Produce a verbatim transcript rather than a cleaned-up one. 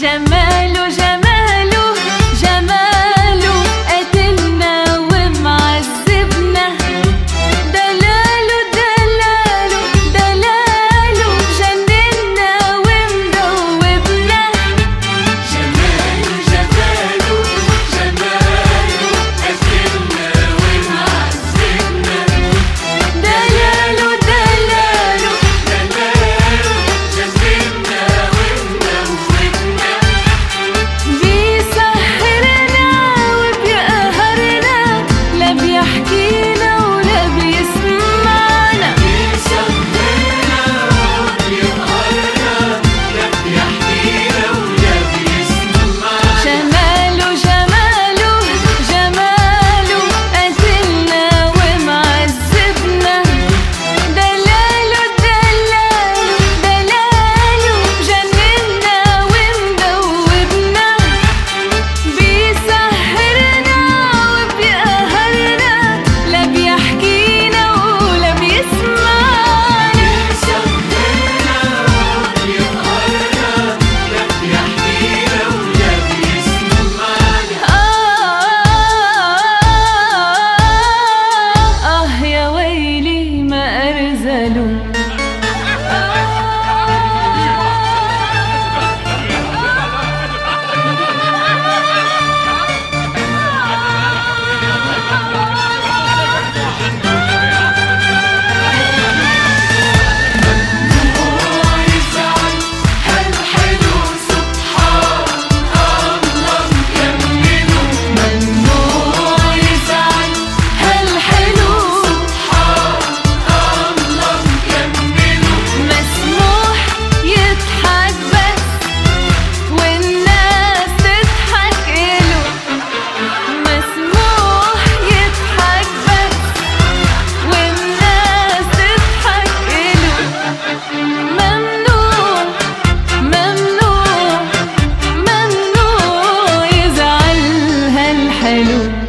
جماله جماله جماله قاتلنا ومعذبنا، دلاله دلاله دلاله جننا ومدوبنا. جماله جماله جماله قاتلنا ومعذبنا، دلاله دلاله دلاله جننا ومدوبنا. بيسهرنا وبيقهرنا، لا بيحكينا ولا بيسمعنا. بيسهرنا وبيقهرنا، لا بيحكينا ولا بيسمعنا. جماله جماله جماله قاتلنا ومعذبنا، دلاله دلاله دلاله جننا ومدوبنا. بيسهرنا وبيقهرنا، لا بيحكينا ولا بيسمعنا. بيسهرنا وبيقهرنا، لا بيحكينا ولا بيسمعنا. آه آه يا ويلي ما أرزله. ويزعل هالحلو سبحان الله مكمله. ممنوع يزعل هالحلو، سبحان الله مكمله. مسموح يضحك بس والناس تضحك إله. مسموح يضحك بس والناس تضحك إله. ممنوع ممنوع ممنوع يزعل هالحلو.